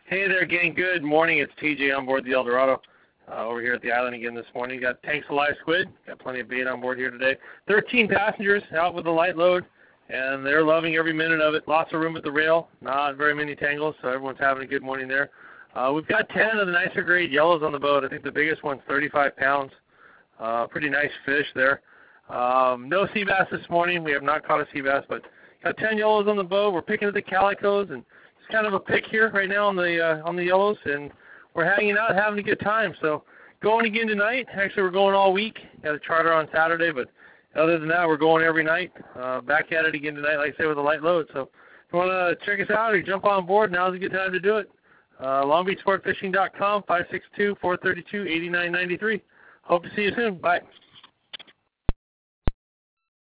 Hey there, gang. Good morning. It's TJ on board the El Dorado. Over here at the island again this morning. Got tanks of live squid. Got plenty of bait on board here today. 13 passengers out with a light load, and they're loving every minute of it. Lots of room at the rail. Not very many tangles, so everyone's having a good morning there. We've got 10 of the nicer grade yellows on the boat. I think the biggest one's 35 pounds. Pretty nice fish there. No sea bass this morning. We have not caught a sea bass, but got 10 yellows on the boat. We're picking at the calicos, and it's kind of a pick here right now on the yellows, and we're hanging out, having a good time. So going again tonight. Actually, we're going all week. Got a charter on Saturday, but other than that, we're going every night. Back at it again tonight, like I say, with a light load. So if you want to check us out or jump on board, now's a good time to do it. LongBeachSportFishing.com, 562-432-8993. Hope to see you soon. Bye.